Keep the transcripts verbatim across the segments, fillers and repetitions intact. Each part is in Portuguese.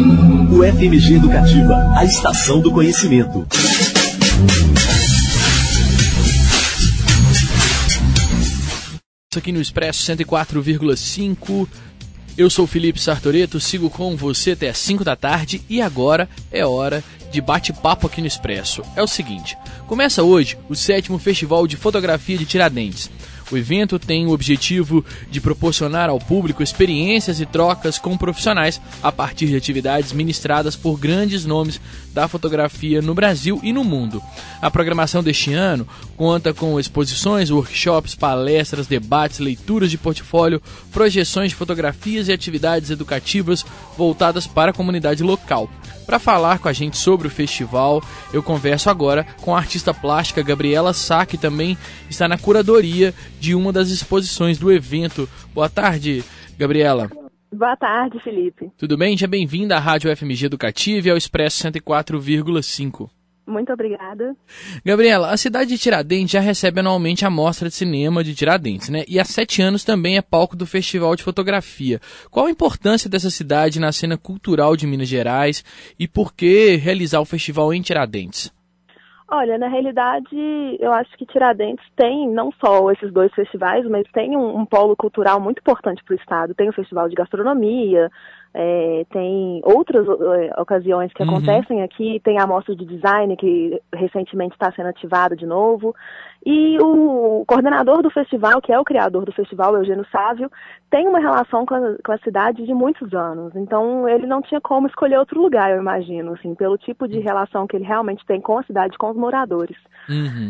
U F M G Educativa, a estação do conhecimento. Aqui no Expresso cento e quatro vírgula cinco, eu sou o Felipe Sartoreto, sigo com você até às cinco da tarde e agora é hora de bate-papo aqui no Expresso. É o seguinte, começa hoje o sétimo Festival de Fotografia de Tiradentes. O evento tem o objetivo de proporcionar ao público experiências e trocas com profissionais a partir de atividades ministradas por grandes nomes da fotografia no Brasil e no mundo. A programação deste ano conta com exposições, workshops, palestras, debates, leituras de portfólio, projeções de fotografias e atividades educativas voltadas para a comunidade local. Para falar com a gente sobre o festival, eu converso agora com a artista plástica Gabriela Sá, que também está na curadoria de uma das exposições do evento. Boa tarde, Gabriela. Boa tarde, Felipe. Tudo bem? Seja bem-vinda à Rádio F M G Educativa e ao Expresso cento e quatro vírgula cinco. Muito obrigada. Gabriela, a cidade de Tiradentes já recebe anualmente a Mostra de Cinema de Tiradentes, né? E há sete anos também é palco do Festival de Fotografia. Qual a importância dessa cidade na cena cultural de Minas Gerais e por que realizar o festival em Tiradentes? Olha, na realidade, eu acho que Tiradentes tem não só esses dois festivais, mas tem um, um polo cultural muito importante para o estado. Tem o Festival de Gastronomia, é, tem outras é, ocasiões que uhum. acontecem aqui, tem a Mostra de Design, que recentemente está sendo ativada de novo. E o coordenador do festival, que é o criador do festival, Eugênio Sávio, tem uma relação com a, com a cidade de muitos anos. Então, ele não tinha como escolher outro lugar, eu imagino, assim, pelo tipo de relação que ele realmente tem com a cidade, com os moradores. Uhum.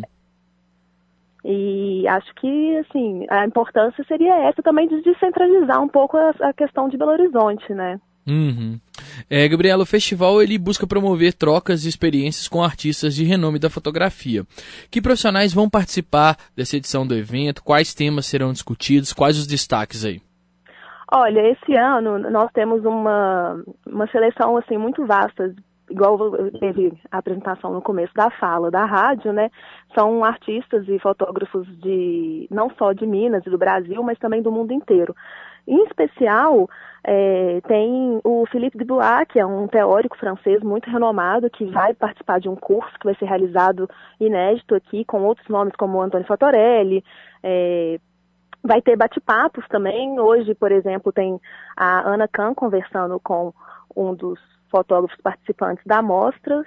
E acho que, assim, a importância seria essa também de descentralizar um pouco a, a questão de Belo Horizonte, né? Uhum. É, Gabriela, o festival ele busca promover trocas de experiências com artistas de renome da fotografia. Que profissionais vão participar dessa edição do evento? Quais temas serão discutidos? Quais os destaques aí? Olha, esse ano nós temos uma, uma seleção assim, muito vasta, igual teve a apresentação no começo da fala da rádio, né? São artistas e fotógrafos de não só de Minas e do Brasil, mas também do mundo inteiro. Em especial, é, tem o Philippe Dubois, que é um teórico francês muito renomado, que vai participar de um curso que vai ser realizado inédito aqui, com outros nomes como Antônio Fattorelli. É, vai ter bate-papos também. Hoje, por exemplo, tem a Ana Kahn conversando com um dos fotógrafos participantes da mostra.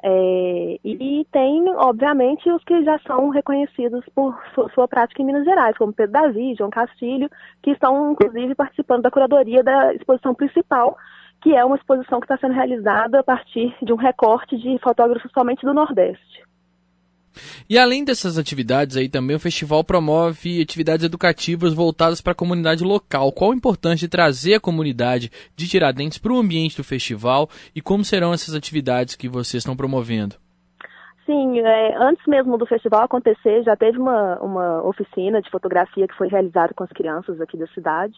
É, e tem, obviamente, os que já são reconhecidos por sua, sua prática em Minas Gerais, como Pedro Davi, João Castilho, que estão, inclusive, participando da curadoria da exposição principal, que é uma exposição que está sendo realizada a partir de um recorte de fotógrafos somente do Nordeste. E além dessas atividades aí também, o festival promove atividades educativas voltadas para a comunidade local. Qual a importância de trazer a comunidade de Tiradentes para o ambiente do festival e como serão essas atividades que vocês estão promovendo? Sim, é, antes mesmo do festival acontecer, já teve uma, uma oficina de fotografia que foi realizada com as crianças aqui da cidade.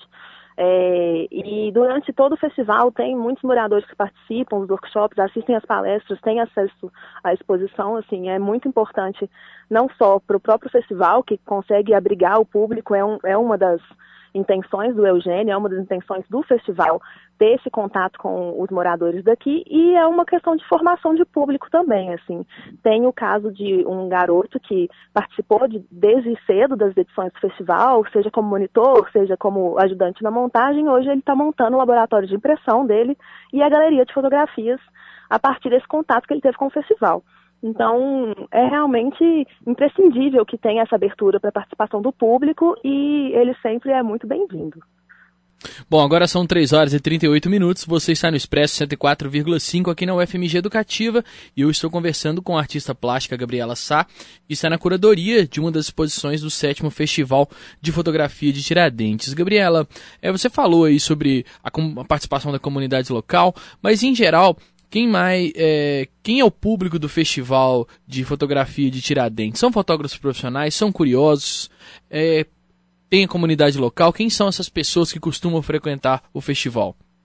É, e durante todo o festival tem muitos moradores que participam dos workshops, assistem às palestras, têm acesso à exposição. Assim, é muito importante não só para o próprio festival, que consegue abrigar o público, é, um, é uma das intenções do Eugênio, é uma das intenções do festival ter esse contato com os moradores daqui, e é uma questão de formação de público também, assim. Tem o caso de um garoto que participou de, desde cedo das edições do festival, seja como monitor, seja como ajudante na montagem. Hoje ele está montando o laboratório de impressão dele e a galeria de fotografias a partir desse contato que ele teve com o festival. Então, é realmente imprescindível que tenha essa abertura para a participação do público e ele sempre é muito bem-vindo. Bom, agora são três horas e trinta e oito minutos, você está no Expresso cento e quatro vírgula cinco aqui na U F M G Educativa e eu estou conversando com a artista plástica Gabriela Sá, que está na curadoria de uma das exposições do sétimo Festival de Fotografia de Tiradentes. Gabriela, é, você falou aí sobre a, a participação da comunidade local, mas em geral, quem, mais, é, quem é o público do Festival de Fotografia de Tiradentes? São fotógrafos profissionais? São curiosos? É, tem a comunidade local? Quem são essas pessoas que costumam frequentar o festival?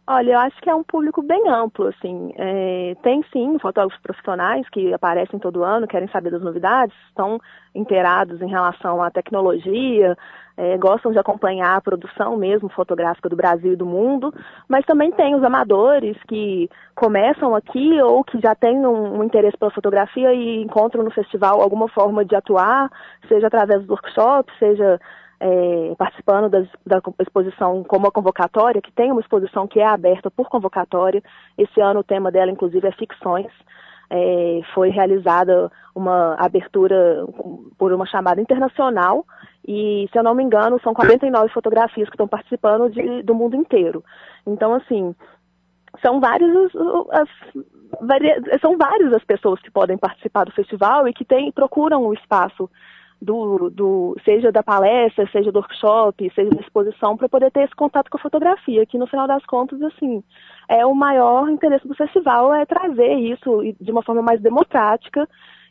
Olha, eu acho que é um público bem amplo, assim. É, tem sim fotógrafos profissionais que aparecem todo ano, querem saber das novidades, estão inteirados em relação à tecnologia, é, gostam de acompanhar a produção mesmo fotográfica do Brasil e do mundo, mas também tem os amadores que começam aqui ou que já têm um, um interesse pela fotografia e encontram no festival alguma forma de atuar, seja através dos workshops, seja É, participando das, da exposição como a convocatória, que tem uma exposição que é aberta por convocatória. Esse ano o tema dela, inclusive, é ficções. É, foi realizada uma abertura por uma chamada internacional e, se eu não me engano, são quarenta e nove fotografias que estão participando de, do mundo inteiro. Então, assim, são vários as, as, são várias as pessoas que podem participar do festival e que tem, procuram o espaço Do, do, seja da palestra, seja do workshop, seja da exposição, para poder ter esse contato com a fotografia, que no final das contas, assim, é o maior interesse do festival, é trazer isso de uma forma mais democrática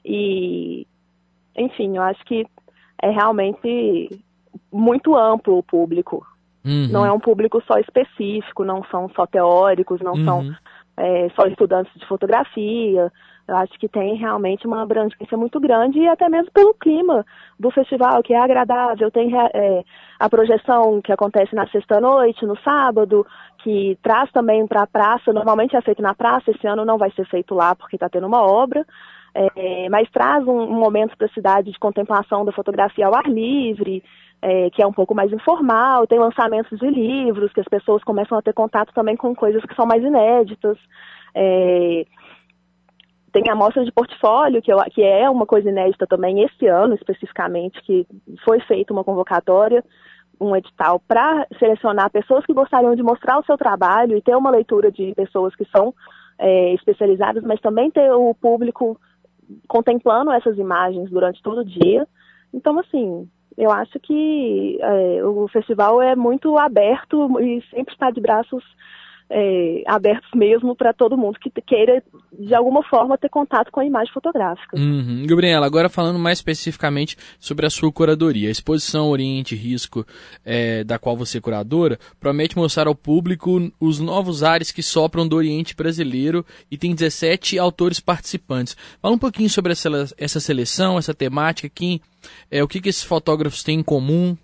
e, enfim, eu acho que é realmente muito amplo o público. Uhum. Não é um público só específico, não são só teóricos, não uhum. são é, só estudantes de fotografia. Eu acho que tem realmente uma abrangência muito grande e até mesmo pelo clima do festival, que é agradável. Tem é, a projeção que acontece na sexta-noite, no sábado, que traz também para a praça. Normalmente é feito na praça, esse ano não vai ser feito lá porque está tendo uma obra, é, mas traz um, um momento para a cidade de contemplação da fotografia ao ar livre, é, que é um pouco mais informal. Tem lançamentos de livros, que as pessoas começam a ter contato também com coisas que são mais inéditas. É, Tem a mostra de portfólio, que, eu, que é uma coisa inédita também esse ano, especificamente, que foi feita uma convocatória, um edital para selecionar pessoas que gostariam de mostrar o seu trabalho e ter uma leitura de pessoas que são é, especializadas, mas também ter o público contemplando essas imagens durante todo o dia. Então, assim, eu acho que é, o festival é muito aberto e sempre está de braços É, abertos mesmo para todo mundo que queira, de alguma forma, ter contato com a imagem fotográfica. Uhum. Gabriela, agora falando mais especificamente sobre a sua curadoria. A exposição Oriente Risco, é, da qual você é curadora, promete mostrar ao público os novos ares que sopram do Oriente brasileiro e tem dezessete autores participantes. Fala um pouquinho sobre essa, essa seleção, essa temática, quem, é, o que, que esses fotógrafos têm em comum.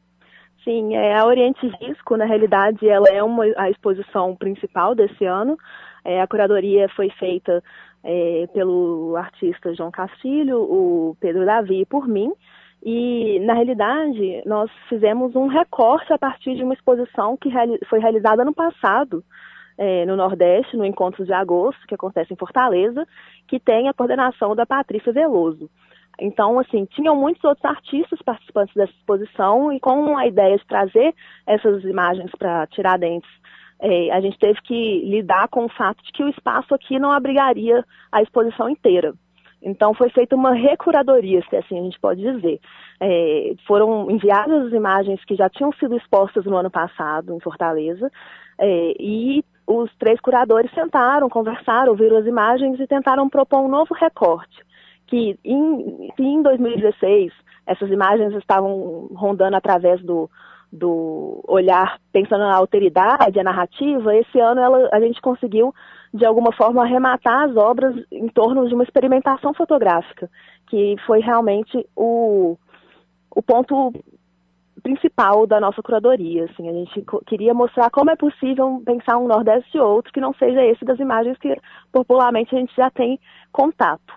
Sim, é, a Oriente Risco, na realidade, ela é uma, a exposição principal desse ano. É, a curadoria foi feita é, pelo artista João Castilho, o Pedro Davi e por mim. E, na realidade, nós fizemos um recorte a partir de uma exposição que reali- foi realizada no passado, é, no Nordeste, no Encontro de Agosto, que acontece em Fortaleza, que tem a coordenação da Patrícia Veloso. Então, assim, tinham muitos outros artistas participantes dessa exposição e com a ideia de trazer essas imagens para Tiradentes, é, a gente teve que lidar com o fato de que o espaço aqui não abrigaria a exposição inteira. Então, foi feita uma recuradoria, se assim a gente pode dizer. É, foram enviadas as imagens que já tinham sido expostas no ano passado, em Fortaleza, é, e os três curadores sentaram, conversaram, ouviram as imagens e tentaram propor um novo recorte. Que em, em dois mil e dezesseis essas imagens estavam rondando através do, do olhar, pensando na alteridade, a narrativa, esse ano ela, a gente conseguiu, de alguma forma, arrematar as obras em torno de uma experimentação fotográfica, que foi realmente o, o ponto principal da nossa curadoria. Assim, a gente queria mostrar como é possível pensar um Nordeste e outro que não seja esse das imagens que popularmente a gente já tem contato.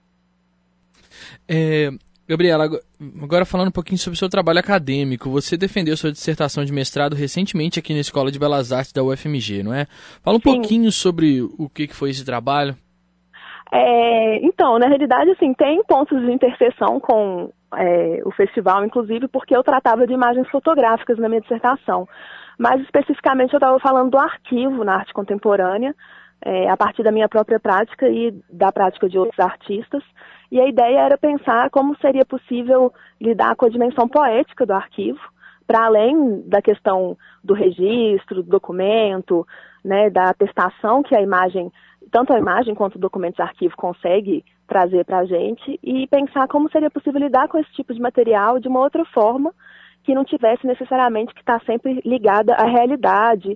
É, Gabriela, agora falando um pouquinho sobre o seu trabalho acadêmico, você defendeu sua dissertação de mestrado recentemente aqui na Escola de Belas Artes da U F M G, não é? Fala um Sim. pouquinho sobre o que foi esse trabalho. É, então, na realidade, assim, tem pontos de interseção com é, o festival, inclusive porque eu tratava de imagens fotográficas na minha dissertação. Mais especificamente, eu estava falando do arquivo na arte contemporânea, é, a partir da minha própria prática e da prática de outros artistas. E a ideia era pensar como seria possível lidar com a dimensão poética do arquivo, para além da questão do registro, do documento, né, da atestação que a imagem, tanto a imagem quanto o documento de arquivo consegue trazer para a gente, e pensar como seria possível lidar com esse tipo de material de uma outra forma, que não tivesse necessariamente que estar sempre ligada à realidade,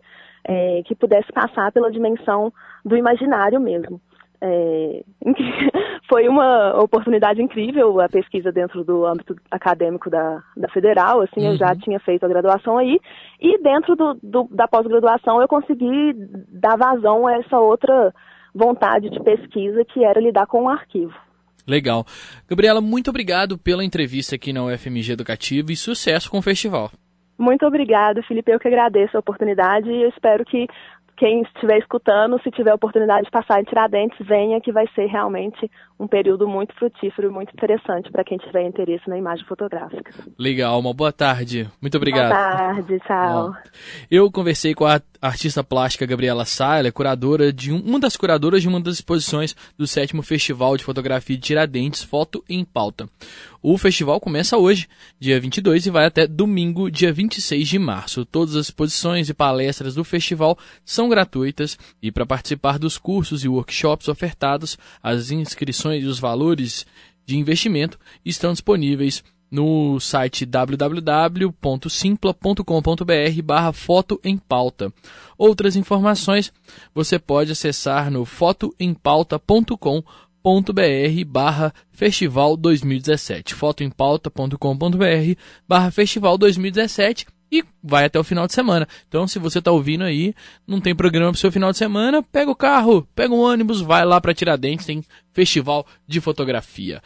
é, que pudesse passar pela dimensão do imaginário mesmo. É, foi uma oportunidade incrível a pesquisa dentro do âmbito acadêmico da, da Federal, assim, uhum. Eu já tinha feito a graduação aí, e dentro do, do, da pós-graduação eu consegui dar vazão a essa outra vontade de pesquisa, que era lidar com o arquivo. Legal. Gabriela, muito obrigado pela entrevista aqui na U F M G Educativa e sucesso com o festival. Muito obrigada, Felipe, eu que agradeço a oportunidade e eu espero que quem estiver escutando, se tiver a oportunidade de passar em Tiradentes, venha, que vai ser realmente um período muito frutífero e muito interessante para quem tiver interesse na imagem fotográfica. Legal, uma boa tarde. Muito obrigado. Boa tarde, tchau. Bom, eu conversei com a artista plástica Gabriela Sá, ela é curadora de um, uma das curadoras de uma das exposições do sétimo Festival de Fotografia de Tiradentes, Foto em Pauta. O festival começa hoje, dia vinte e dois, e vai até domingo, dia vinte e seis de março. Todas as exposições e palestras do festival são gratuitas e para participar dos cursos e workshops ofertados, as inscrições e os valores de investimento estão disponíveis no site w w w ponto simpla ponto com ponto b r barra foto em pauta. Outras informações você pode acessar no foto em pauta ponto com ponto b r barra festival dois mil e dezessete. foto em pauta ponto com ponto b r barra festival dois mil e dezessete e vai até o final de semana. Então, se você está ouvindo aí, não tem programa para o seu final de semana, pega o carro, pega um ônibus, vai lá para Tiradentes, tem festival de fotografia.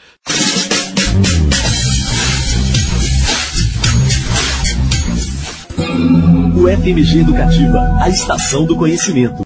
U F M G Educativa, a estação do conhecimento.